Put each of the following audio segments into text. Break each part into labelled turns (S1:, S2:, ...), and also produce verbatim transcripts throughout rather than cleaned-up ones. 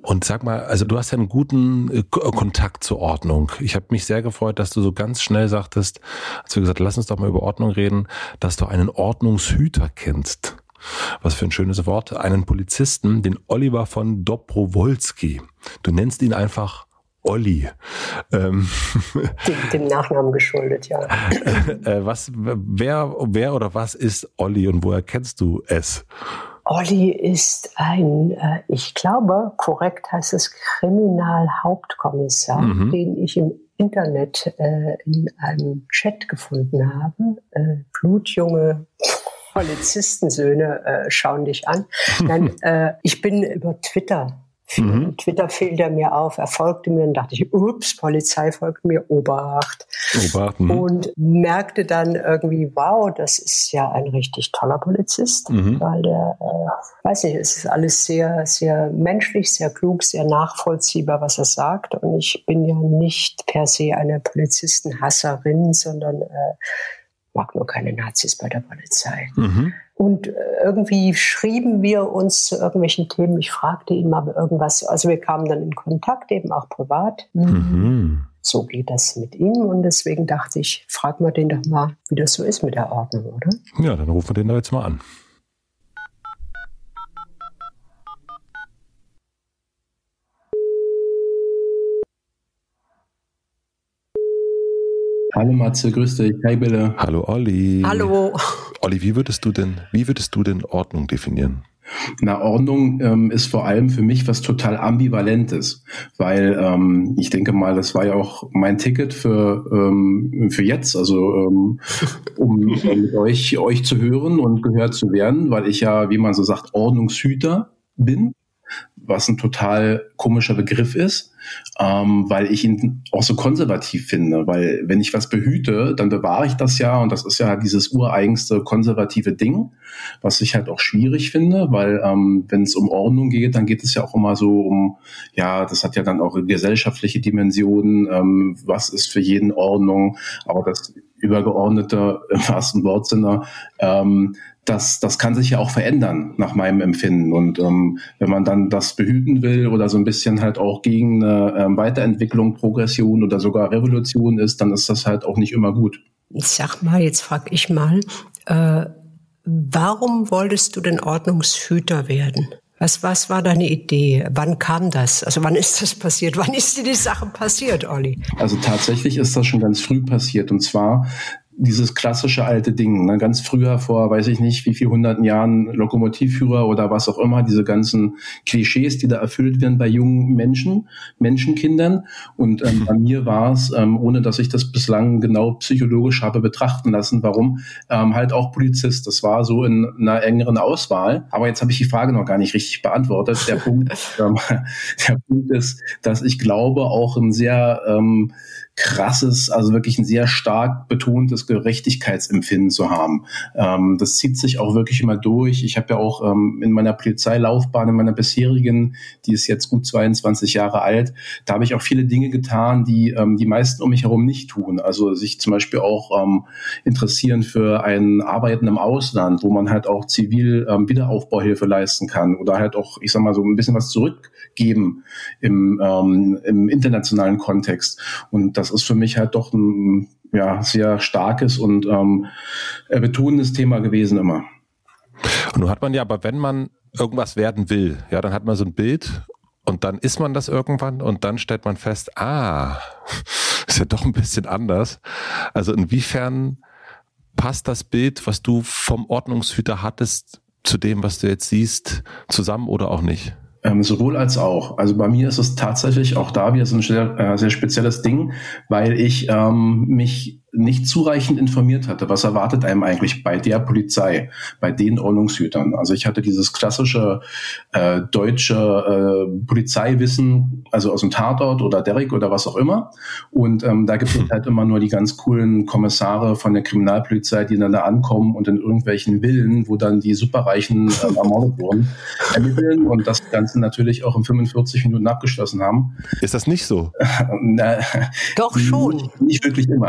S1: Und sag mal, also du hast ja einen guten äh, Kontakt zur Ordnung. Ich habe mich sehr gefreut, dass du so ganz schnell sagtest, als wir gesagt, lass uns doch mal über Ordnung reden, dass du einen Ordnungshüter kennst. Was für ein schönes Wort. Einen Polizisten, den Oliver von Dobrowolski. Du nennst ihn einfach Olli. Ähm,
S2: dem, dem Nachnamen geschuldet, ja.
S1: Äh, was, wer, wer oder was ist Olli und woher kennst du es?
S2: Olli ist ein, äh, ich glaube, korrekt heißt es Kriminalhauptkommissar, mhm. den ich im Internet äh, in einem Chat gefunden habe. Äh, blutjunge Polizistensöhne äh, schauen dich an. Nein, äh, ich bin über Twitter Mhm. Twitter fiel er mir auf, er folgte mir und dachte ich, ups, Polizei folgt mir, Obacht. Obacht mhm. Und merkte dann irgendwie, wow, das ist ja ein richtig toller Polizist, mhm. weil der, äh, weiß nicht, es ist alles sehr, sehr menschlich, sehr klug, sehr nachvollziehbar, was er sagt. Und ich bin ja nicht per se eine Polizistenhasserin, sondern äh, mag nur keine Nazis bei der Polizei. Mhm. Und irgendwie schrieben wir uns zu irgendwelchen Themen. Ich fragte ihn mal irgendwas. Also wir kamen dann in Kontakt, eben auch privat. Mhm. So geht das mit ihm. Und deswegen dachte ich, frag mal den doch mal, wie das so ist mit der Ordnung, oder?
S1: Ja, dann rufen wir den da jetzt mal an.
S3: Hallo Matze, grüß dich. Hi Bille.
S1: Hallo Olli.
S2: Hallo.
S1: Olli, wie würdest du denn, wie würdest du denn Ordnung definieren?
S3: Na, Ordnung ähm, ist vor allem für mich was total Ambivalentes, weil ähm, ich denke mal, das war ja auch mein Ticket für ähm, für jetzt, also ähm, um äh, mit euch euch zu hören und gehört zu werden, weil ich ja, wie man so sagt, Ordnungshüter bin, was ein total komischer Begriff ist, ähm, weil ich ihn auch so konservativ finde, weil wenn ich was behüte, dann bewahre ich das ja und das ist ja dieses ureigenste konservative Ding, was ich halt auch schwierig finde, weil ähm, wenn es um Ordnung geht, dann geht es ja auch immer so um, ja, das hat ja dann auch gesellschaftliche Dimensionen, ähm, was ist für jeden Ordnung, aber das übergeordnete, im wahrsten Wortsinne, ähm, Das, das kann sich ja auch verändern, nach meinem Empfinden. Und ähm, wenn man dann das behüten will oder so ein bisschen halt auch gegen eine ähm, Weiterentwicklung, Progression oder sogar Revolution ist, dann ist das halt auch nicht immer gut.
S2: Sag mal, jetzt frag ich mal, äh, warum wolltest du denn Ordnungshüter werden? Was, was war deine Idee? Wann kam das? Also wann ist das passiert? Wann ist dir die Sache passiert, Olli?
S3: Also tatsächlich ist das schon ganz früh passiert. Und zwar dieses klassische alte Ding, ne? Ganz früher, vor weiß ich nicht wie viel hunderten Jahren, Lokomotivführer oder was auch immer, diese ganzen Klischees, die da erfüllt werden bei jungen Menschen, Menschenkindern. Und ähm, bei mir war es, ähm, ohne dass ich das bislang genau psychologisch habe betrachten lassen, warum, ähm, halt auch Polizist. Das war so in einer engeren Auswahl. Aber jetzt habe ich die Frage noch gar nicht richtig beantwortet. Der Punkt, ähm, der Punkt ist, dass ich glaube, auch ein sehr ähm, krasses, also wirklich ein sehr stark betontes Gerechtigkeitsempfinden zu haben. Ähm, das zieht sich auch wirklich immer durch. Ich habe ja auch ähm, in meiner Polizeilaufbahn, in meiner bisherigen, die ist jetzt gut zweiundzwanzig Jahre alt, da habe ich auch viele Dinge getan, die ähm, die meisten um mich herum nicht tun. Also sich zum Beispiel auch ähm, interessieren für ein Arbeiten im Ausland, wo man halt auch zivil ähm, Wiederaufbauhilfe leisten kann oder halt auch, ich sag mal, so ein bisschen was zurückgeben im, ähm, im internationalen Kontext. Und das ist für mich halt doch ein ja, sehr starkes und ähm, betonendes Thema gewesen immer.
S1: Und nun hat man ja, aber wenn man irgendwas werden will, ja, dann hat man so ein Bild und dann ist man das irgendwann und dann stellt man fest, ah, ist ja doch ein bisschen anders. Also inwiefern passt das Bild, was du vom Ordnungshüter hattest, zu dem, was du jetzt siehst, zusammen oder auch nicht?
S3: Ähm, sowohl als auch. Also bei mir ist es tatsächlich auch da wieder so ein sehr, äh, sehr spezielles Ding, weil ich ähm, mich nicht zureichend informiert hatte, was erwartet einem eigentlich bei der Polizei, bei den Ordnungshütern. Also ich hatte dieses klassische äh, deutsche äh, Polizeiwissen, also aus dem Tatort oder Derrick oder was auch immer. Und ähm, da gibt es halt immer nur die ganz coolen Kommissare von der Kriminalpolizei, die dann da ankommen und in irgendwelchen Villen, wo dann die Superreichen äh, ermordet wurden, ermitteln und das Ganze natürlich auch in fünfundvierzig Minuten abgeschlossen haben.
S1: Ist das nicht so?
S3: Na,
S2: Doch schon.
S3: Nicht, nicht wirklich immer.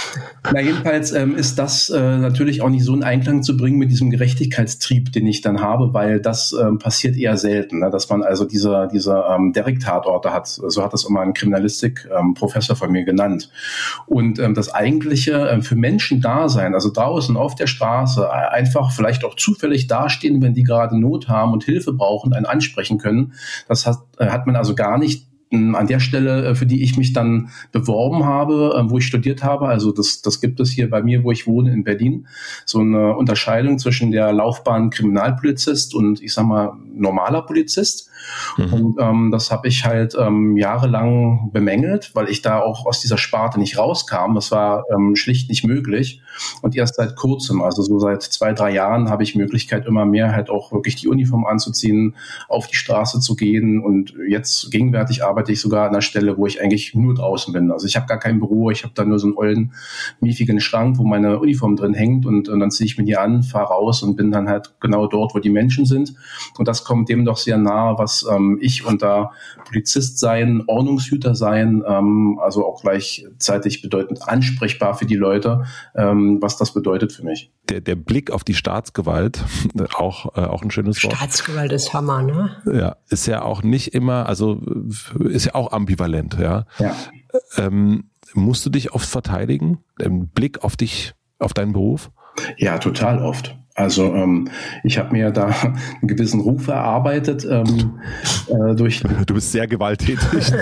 S3: Na, jedenfalls ähm, ist das äh, natürlich auch nicht so in Einklang zu bringen mit diesem Gerechtigkeitstrieb, den ich dann habe, weil das ähm, passiert eher selten, ne? Dass man also diese, diese ähm, Derrick-Tatorte hat. So hat das immer ein Kriminalistik-Professor ähm, von mir genannt. Und ähm, das eigentliche äh, für Menschen da sein, also draußen auf der Straße, einfach vielleicht auch zufällig dastehen, wenn die gerade Not haben und Hilfe brauchen, einen ansprechen können, das hat, äh, hat man also gar nicht an der Stelle, für die ich mich dann beworben habe, wo ich studiert habe. Also das, das gibt es hier bei mir, wo ich wohne, in Berlin. So eine Unterscheidung zwischen der Laufbahn Kriminalpolizist und, ich sag mal, normaler Polizist. Mhm. Und ähm, das habe ich halt ähm, jahrelang bemängelt, weil ich da auch aus dieser Sparte nicht rauskam. Das war ähm, schlicht nicht möglich. Und erst seit kurzem, also so seit zwei, drei Jahren, habe ich Möglichkeit, immer mehr halt auch wirklich die Uniform anzuziehen, auf die Straße zu gehen. Und jetzt gegenwärtig arbeite ich sogar an einer Stelle, wo ich eigentlich nur draußen bin. Also ich habe gar kein Büro, ich habe da nur so einen ollen, miefigen Schrank, wo meine Uniform drin hängt. Und, und dann ziehe ich mir die an, fahre raus und bin dann halt genau dort, wo die Menschen sind. Und das kommt dem doch sehr nahe, was ähm, ich unter Polizist sein, Ordnungshüter sein, ähm, also auch gleichzeitig bedeutend ansprechbar für die Leute, ähm, was das bedeutet für mich.
S1: Der, der Blick auf die Staatsgewalt, auch, äh, auch ein schönes Wort.
S2: Staatsgewalt ist Hammer, ne?
S1: Ja, ist ja auch nicht immer, also ist ja auch ambivalent, ja.
S3: Ja.
S1: Ähm, musst du dich oft verteidigen? Im Blick auf dich, auf deinen Beruf?
S3: Ja, total oft. Also ähm, ich habe mir da einen gewissen Ruf erarbeitet ähm, äh, durch.
S1: Du bist sehr gewalttätig.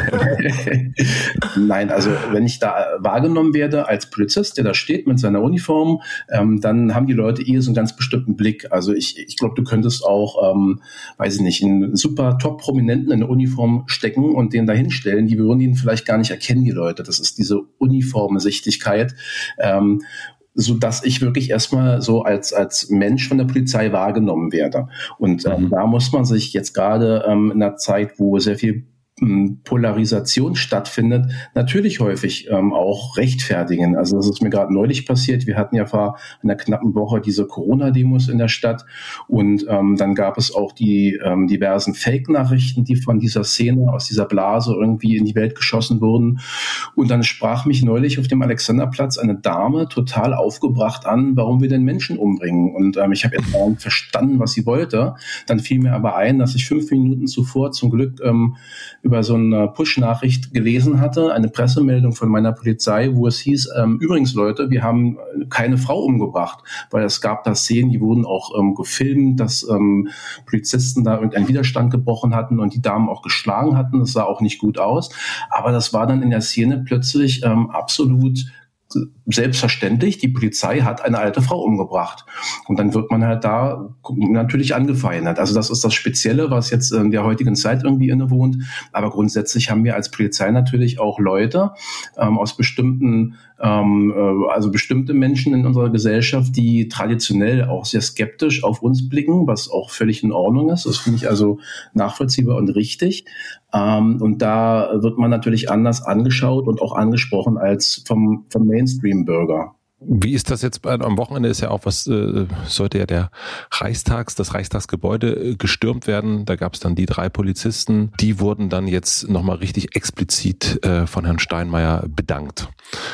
S3: Nein, also wenn ich da wahrgenommen werde als Polizist, der da steht mit seiner Uniform, ähm, dann haben die Leute eher so einen ganz bestimmten Blick. Also ich, ich glaube, du könntest auch, ähm, weiß ich nicht, einen super Top-Prominenten in eine Uniform stecken und den da hinstellen. Die würden ihn vielleicht gar nicht erkennen, die Leute. Das ist diese Uniformsichtigkeit. Ähm, so dass ich wirklich erstmal so als als Mensch von der Polizei wahrgenommen werde. Und ähm, mhm. da muss man sich jetzt gerade ähm, in einer Zeit, wo sehr viel Polarisation stattfindet, natürlich häufig ähm, auch rechtfertigen. Also das ist mir gerade neulich passiert. Wir hatten ja vor einer knappen Woche diese Corona-Demos in der Stadt und ähm, dann gab es auch die ähm, diversen Fake-Nachrichten, die von dieser Szene, aus dieser Blase irgendwie in die Welt geschossen wurden. Und dann sprach mich neulich auf dem Alexanderplatz eine Dame total aufgebracht an, warum wir denn Menschen umbringen. Und ähm, ich habe jetzt gar nicht verstanden, was sie wollte. Dann fiel mir aber ein, dass ich fünf Minuten zuvor zum Glück ähm, über so eine Push-Nachricht gelesen hatte, eine Pressemeldung von meiner Polizei, wo es hieß, ähm, übrigens Leute, wir haben keine Frau umgebracht, weil es gab da Szenen, die wurden auch ähm, gefilmt, dass ähm, Polizisten da irgendeinen Widerstand gebrochen hatten und die Damen auch geschlagen hatten. Das sah auch nicht gut aus. Aber das war dann in der Szene plötzlich ähm, absolut selbstverständlich, die Polizei hat eine alte Frau umgebracht. Und dann wird man halt da natürlich angefeindet. Also das ist das Spezielle, was jetzt in der heutigen Zeit irgendwie innewohnt. Aber grundsätzlich haben wir als Polizei natürlich auch Leute ähm, aus bestimmten, ähm, äh, also bestimmte Menschen in unserer Gesellschaft, die traditionell auch sehr skeptisch auf uns blicken, was auch völlig in Ordnung ist. Das finde ich also nachvollziehbar und richtig. Ähm, und da wird man natürlich anders angeschaut und auch angesprochen als vom, vom Mainstream-Bürger.
S1: Wie ist das jetzt? Am Wochenende ist ja auch was, äh, sollte ja der Reichstags, das Reichstagsgebäude äh, gestürmt werden. Da gab es dann die drei Polizisten. Die wurden dann jetzt nochmal richtig explizit äh, von Herrn Steinmeier bedankt.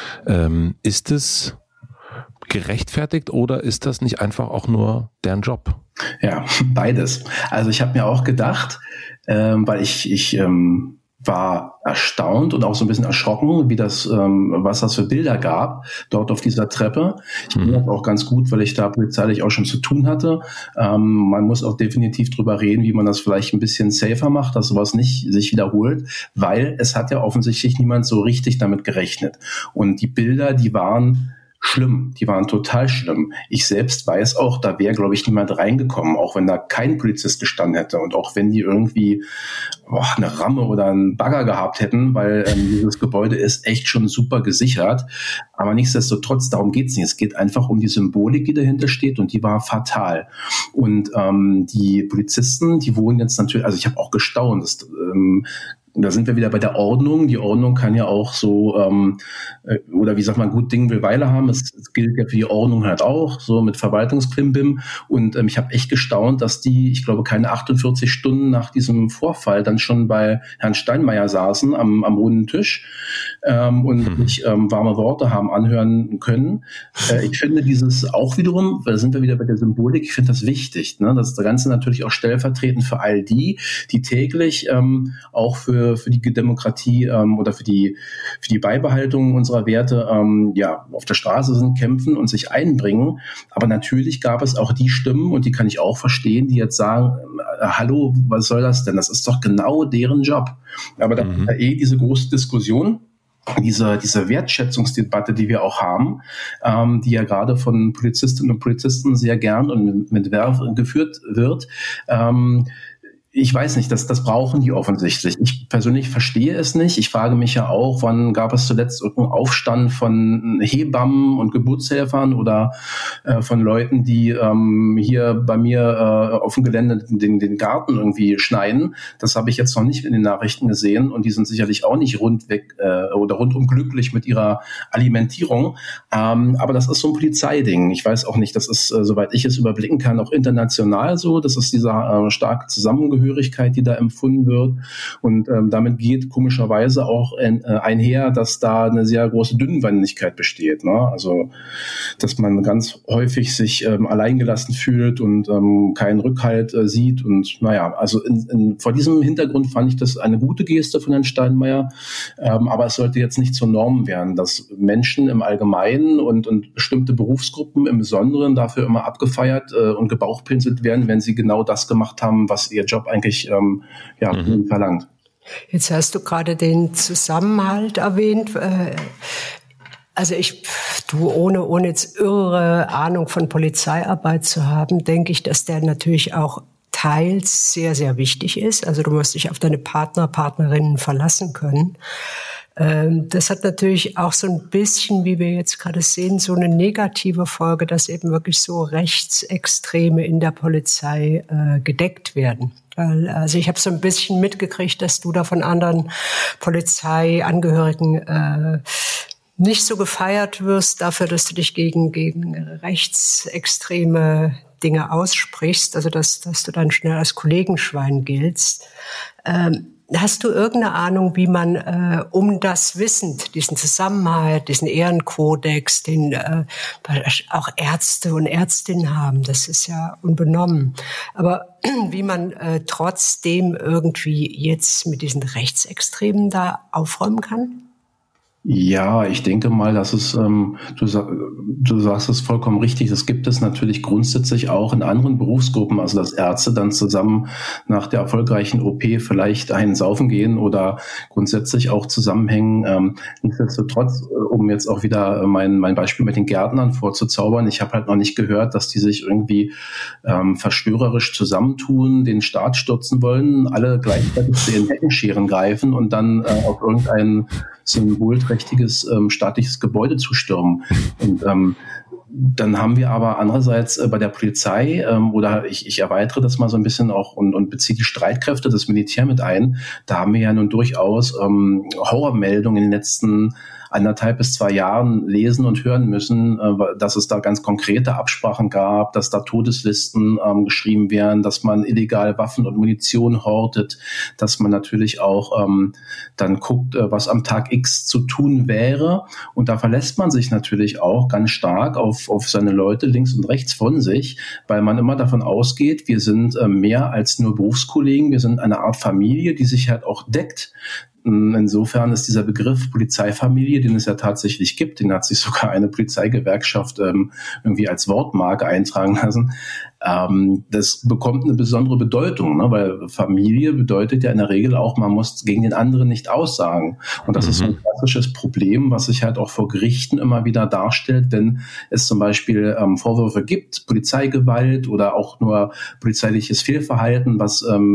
S1: Ähm, ist es gerechtfertigt oder ist das nicht einfach auch nur deren Job?
S3: Ja, beides. Also ich habe mir auch gedacht, ähm, weil ich, ich ähm, war erstaunt und auch so ein bisschen erschrocken, wie das, ähm, was das für Bilder gab dort auf dieser Treppe. Ich finde das auch ganz gut, weil ich da polizeilich auch schon zu tun hatte. Ähm, man muss auch definitiv drüber reden, wie man das vielleicht ein bisschen safer macht, dass sowas nicht sich wiederholt, weil es hat ja offensichtlich niemand so richtig damit gerechnet. Und die Bilder, die waren schlimm, die waren total schlimm. Ich selbst weiß auch, da wäre, glaube ich, niemand reingekommen, auch wenn da kein Polizist gestanden hätte und auch wenn die irgendwie boah, eine Ramme oder einen Bagger gehabt hätten, weil ähm, dieses Gebäude ist echt schon super gesichert. Aber nichtsdestotrotz, darum geht's nicht. Es geht einfach um die Symbolik, die dahinter steht und die war fatal. Und ähm, die Polizisten, die wurden jetzt natürlich, also ich habe auch gestaunt, dass, ähm, da sind wir wieder bei der Ordnung. Die Ordnung kann ja auch so, ähm, oder wie sagt man, gut Ding will Weile haben. Es, es gilt ja für die Ordnung halt auch, so mit Verwaltungsklimbim. Und ähm, ich habe echt gestaunt, dass die, ich glaube, keine achtundvierzig Stunden nach diesem Vorfall dann schon bei Herrn Steinmeier saßen am, am runden Tisch ähm, und hm. sich ähm, warme Worte haben anhören können. Äh, ich finde dieses auch wiederum, da sind wir wieder bei der Symbolik, ich finde das wichtig, ne? Das Ganze natürlich auch stellvertretend für all die, die täglich ähm, auch für für die Demokratie ähm, oder für die für die Beibehaltung unserer Werte ähm, ja auf der Straße sind, kämpfen und sich einbringen. Aber natürlich gab es auch die Stimmen, und die kann ich auch verstehen, die jetzt sagen, äh, hallo, was soll das denn? Das ist doch genau deren Job. Aber da mhm. eh diese große Diskussion, diese, diese Wertschätzungsdebatte, die wir auch haben, ähm, die ja gerade von Polizistinnen und Polizisten sehr gern und mit Werf geführt wird, ähm, ich weiß nicht, das, das brauchen die offensichtlich. Ich persönlich verstehe es nicht. Ich frage mich ja auch, wann gab es zuletzt irgendeinen Aufstand von Hebammen und Geburtshelfern oder äh, von Leuten, die ähm, hier bei mir äh, auf dem Gelände den, den Garten irgendwie schneiden. Das habe ich jetzt noch nicht in den Nachrichten gesehen, und die sind sicherlich auch nicht rundweg äh, oder rundum glücklich mit ihrer Alimentierung. Ähm, aber das ist so ein Polizeiding. Ich weiß auch nicht, das ist, äh, soweit ich es überblicken kann, auch international so. Das ist dieser äh, starke Zusammengehörigkeit, die da empfunden wird. Und ähm, damit geht komischerweise auch ein, äh, einher, dass da eine sehr große Dünnwandigkeit besteht. Ne? Also, dass man ganz häufig sich ähm, alleingelassen fühlt und ähm, keinen Rückhalt äh, sieht. Und naja, also in, in, vor diesem Hintergrund fand ich das eine gute Geste von Herrn Steinmeier. Ähm, aber es sollte jetzt nicht zur Norm werden, dass Menschen im Allgemeinen und, und bestimmte Berufsgruppen im Besonderen dafür immer abgefeiert äh, und gebauchpinselt werden, wenn sie genau das gemacht haben, was ihr Job eigentlich ähm, ja, mhm. verlangt.
S2: Jetzt hast du gerade den Zusammenhalt erwähnt. Also ich, du, ohne, ohne jetzt irre Ahnung von Polizeiarbeit zu haben, denke ich, dass der natürlich auch teils sehr, sehr wichtig ist. Also du musst dich auf deine Partner, Partnerinnen verlassen können. Das hat natürlich auch so ein bisschen, wie wir jetzt gerade sehen, so eine negative Folge, dass eben wirklich so Rechtsextreme in der Polizei äh, gedeckt werden. Also ich habe so ein bisschen mitgekriegt, dass du da von anderen Polizeiangehörigen äh, nicht so gefeiert wirst dafür, dass du dich gegen gegen rechtsextreme Dinge aussprichst, also dass dass du dann schnell als Kollegenschwein giltst. Ähm, Hast du irgendeine Ahnung, wie man äh, um das wissend, diesen Zusammenhalt, diesen Ehrenkodex, den äh, auch Ärzte und Ärztinnen haben, das ist ja unbenommen, aber wie man äh, trotzdem irgendwie jetzt mit diesen Rechtsextremen da aufräumen kann?
S3: Ja, ich denke mal, dass es, ähm, du, du sagst es vollkommen richtig, das gibt es natürlich grundsätzlich auch in anderen Berufsgruppen, also dass Ärzte dann zusammen nach der erfolgreichen O P vielleicht einen saufen gehen oder grundsätzlich auch zusammenhängen. Ähm, nichtsdestotrotz, um jetzt auch wieder mein, mein Beispiel mit den Gärtnern vorzuzaubern, ich habe halt noch nicht gehört, dass die sich irgendwie ähm, verschwörerisch zusammentun, den Staat stürzen wollen, alle gleichzeitig zu ihren Heckenscheren greifen und dann äh, auf irgendeinen symbolträchtiges ähm, staatliches Gebäude zu stürmen. Und ähm, dann haben wir aber andererseits äh, bei der Polizei, ähm, oder ich, ich erweitere das mal so ein bisschen auch und, und beziehe die Streitkräfte, das Militär mit ein, da haben wir ja nun durchaus ähm, Horrormeldungen in den letzten anderthalb bis zwei Jahren lesen und hören müssen, äh, dass es da ganz konkrete Absprachen gab, dass da Todeslisten ähm, geschrieben werden, dass man illegal Waffen und Munition hortet, dass man natürlich auch ähm, dann guckt, äh, was am Tag X zu tun wäre. Und da verlässt man sich natürlich auch ganz stark auf, auf seine Leute links und rechts von sich, weil man immer davon ausgeht, wir sind äh, mehr als nur Berufskollegen, wir sind eine Art Familie, die sich halt auch deckt. Insofern ist dieser Begriff Polizeifamilie, den es ja tatsächlich gibt, den hat sich sogar eine Polizeigewerkschaft ähm, irgendwie als Wortmarke eintragen lassen. Ähm, das bekommt eine besondere Bedeutung, ne? Weil Familie bedeutet ja in der Regel auch, man muss gegen den anderen nicht aussagen. Und das mhm. ist so ein klassisches Problem, was sich halt auch vor Gerichten immer wieder darstellt, wenn es zum Beispiel ähm, Vorwürfe gibt, Polizeigewalt oder auch nur polizeiliches Fehlverhalten, was ähm,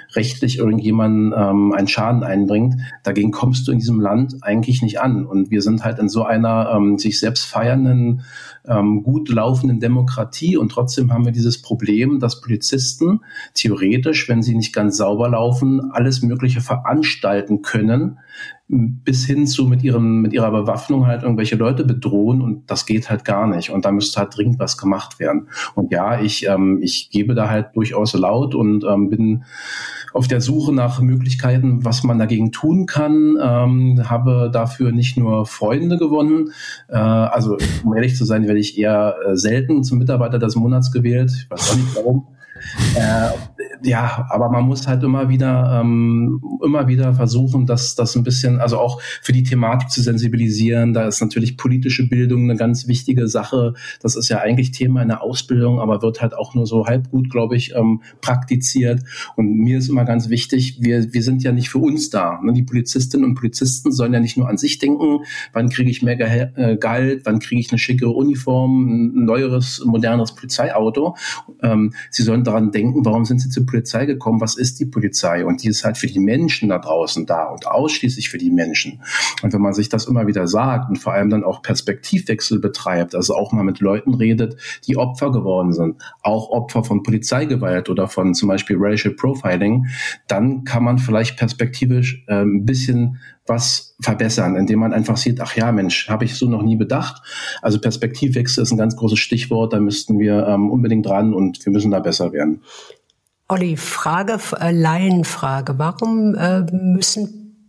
S3: rechtlich irgendjemand ähm, einen Schaden einbringt, dagegen kommst du in diesem Land eigentlich nicht an. Und wir sind halt in so einer ähm, sich selbst feiernden, ähm, gut laufenden Demokratie und trotzdem haben wir dieses Problem, dass Polizisten theoretisch, wenn sie nicht ganz sauber laufen, alles Mögliche veranstalten können, bis hin zu mit ihrem, mit ihrer Bewaffnung halt irgendwelche Leute bedrohen und das geht halt gar nicht und da müsste halt dringend was gemacht werden. Und ja, ich, ähm, ich gebe da halt durchaus laut und ähm, bin auf der Suche nach Möglichkeiten, was man dagegen tun kann, ähm, habe dafür nicht nur Freunde gewonnen, äh, also um ehrlich zu sein, werde ich eher äh, selten zum Mitarbeiter des Monats gewählt, ich weiß auch nicht warum. Äh, ja, aber man muss halt immer wieder, ähm, immer wieder versuchen, das, das ein bisschen, also auch für die Thematik zu sensibilisieren. Da ist natürlich politische Bildung eine ganz wichtige Sache. Das ist ja eigentlich Thema in der Ausbildung, aber wird halt auch nur so halb gut, glaube ich, ähm, praktiziert. Und mir ist immer ganz wichtig, wir, wir sind ja nicht für uns da. Ne? Die Polizistinnen und Polizisten sollen ja nicht nur an sich denken, wann kriege ich mehr Gehalt, äh, Gehalt, wann kriege ich eine schickere Uniform, ein neueres, moderneres Polizeiauto. Ähm, sie sollen daran denken, warum sind sie zur Polizei gekommen, was ist die Polizei? Und die ist halt für die Menschen da draußen da und ausschließlich für die Menschen. Und wenn man sich das immer wieder sagt und vor allem dann auch Perspektivwechsel betreibt, also auch mal mit Leuten redet, die Opfer geworden sind, auch Opfer von Polizeigewalt oder von zum Beispiel Racial Profiling, dann kann man vielleicht perspektivisch äh, ein bisschen was verbessern, indem man einfach sieht, ach ja, Mensch, habe ich so noch nie bedacht. Also Perspektivwechsel ist ein ganz großes Stichwort, da müssten wir ähm, unbedingt ran und wir müssen da besser werden.
S2: Olli, Frage, äh, Laienfrage. Warum äh, müssen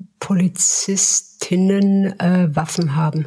S2: Polizistinnen äh, Waffen haben?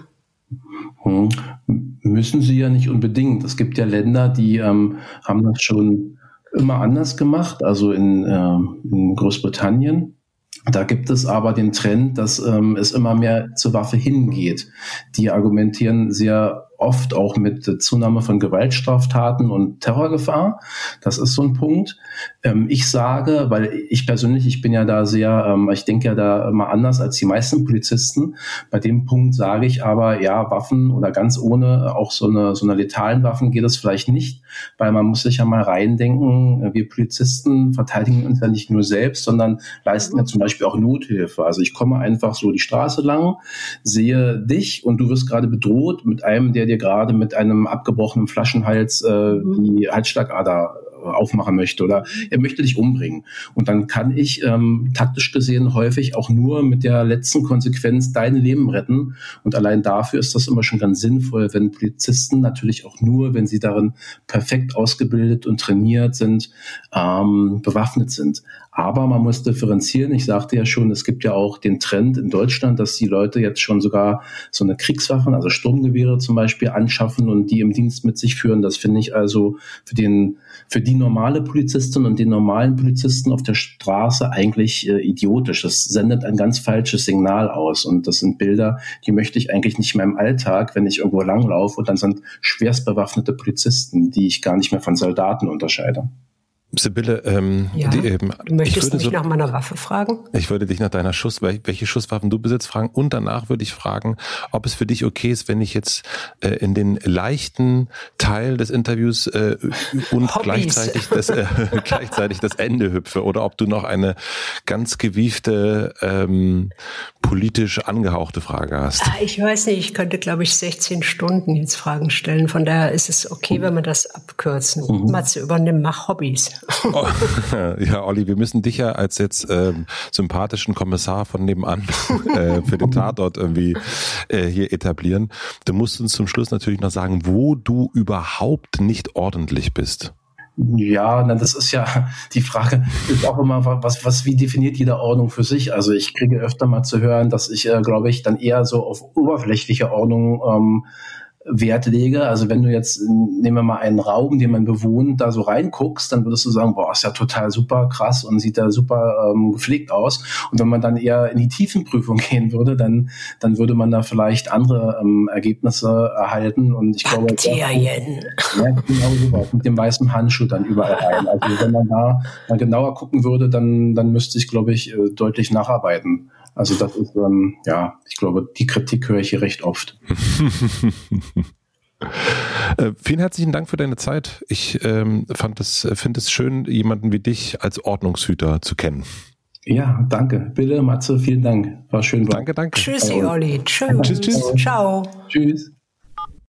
S3: Hm. Müssen sie ja nicht unbedingt. Es gibt ja Länder, die ähm, haben das schon immer anders gemacht, also in, äh, in Großbritannien. Da gibt es aber den Trend, dass ähm, es immer mehr zur Waffe hingeht. Die argumentieren sehr oft auch mit Zunahme von Gewaltstraftaten und Terrorgefahr. Das ist so ein Punkt. Ähm, ich sage, weil ich persönlich, ich bin ja da sehr, ähm, ich denke ja da immer anders als die meisten Polizisten. Bei dem Punkt sage ich aber, ja, Waffen oder ganz ohne, auch so eine, so eine letalen Waffen geht es vielleicht nicht, weil man muss sich ja mal reindenken, wir Polizisten verteidigen uns ja nicht nur selbst, sondern leisten ja zum Beispiel auch Nothilfe. Also ich komme einfach so die Straße lang, sehe dich und du wirst gerade bedroht mit einem, der dir gerade mit einem abgebrochenen Flaschenhals äh, die Halsschlagader aufmachen möchte oder er möchte dich umbringen. Und dann kann ich ähm, taktisch gesehen häufig auch nur mit der letzten Konsequenz dein Leben retten. Und allein dafür ist das immer schon ganz sinnvoll, wenn Polizisten natürlich auch nur, wenn sie darin perfekt ausgebildet und trainiert sind, ähm, bewaffnet sind. Aber man muss differenzieren. Ich sagte ja schon, es gibt ja auch den Trend in Deutschland, dass die Leute jetzt schon sogar so eine Kriegswaffen, also Sturmgewehre zum Beispiel, anschaffen und die im Dienst mit sich führen. Das finde ich also für den, für die normale Polizistin und den normalen Polizisten auf der Straße eigentlich äh, idiotisch. Das sendet ein ganz falsches Signal aus. Und das sind Bilder, die möchte ich eigentlich nicht mehr im Alltag, wenn ich irgendwo langlaufe und dann sind schwerst bewaffnete Polizisten, die ich gar nicht mehr von Soldaten unterscheide.
S1: Sibylle, ähm,
S2: ja,
S1: die, ähm,
S2: du möchtest mich
S1: so,
S2: nach meiner Waffe fragen?
S1: Ich würde dich nach deiner Schuss, welche Schusswaffen du besitzt, fragen und danach würde ich fragen, ob es für dich okay ist, wenn ich jetzt äh, in den leichten Teil des Interviews äh, und gleichzeitig das, äh, gleichzeitig das Ende hüpfe oder ob du noch eine ganz gewiefte, ähm, politisch angehauchte Frage hast.
S2: Ich weiß nicht, ich könnte, glaube ich, sechzehn Stunden jetzt Fragen stellen. Von daher ist es okay, wenn wir das abkürzen. Mhm. Matze, übernimm, mach Hobbys.
S1: Oh, ja, Olli, wir müssen dich ja als jetzt ähm, sympathischen Kommissar von nebenan äh, für den Tatort irgendwie äh, hier etablieren. Du musst uns zum Schluss natürlich noch sagen, wo du überhaupt nicht ordentlich bist.
S3: Ja, na, das ist ja, die Frage ist auch immer, was, was, wie definiert jede Ordnung für sich? Also ich kriege öfter mal zu hören, dass ich, äh, glaube ich, dann eher so auf oberflächliche Ordnung ähm, Wert lege. Also wenn du jetzt, nehmen wir mal einen Raum, den man bewohnt, da so reinguckst, dann würdest du sagen, boah, ist ja total super krass und sieht da super ähm, gepflegt aus. Und wenn man dann eher in die Tiefenprüfung gehen würde, dann dann würde man da vielleicht andere ähm, Ergebnisse erhalten. Und ich glaube,
S2: Bakterien.
S3: Ja, genau so, mit dem weißen Handschuh dann überall rein. Also wenn man da mal genauer gucken würde, dann dann müsste ich, glaube ich, deutlich nacharbeiten. Also das ist, ähm, ja, ich glaube, die Kritik höre ich hier recht oft.
S1: Äh, vielen herzlichen Dank für deine Zeit. Ich ähm, fand es, finde es schön, jemanden wie dich als Ordnungshüter zu kennen.
S3: Ja, danke. Bitte, Matze, vielen Dank. War schön.
S1: Danke, danke.
S2: Tschüssi, Olli. Tschüss.
S1: Tschüss, tschüss.
S2: Ciao.
S3: Tschüss.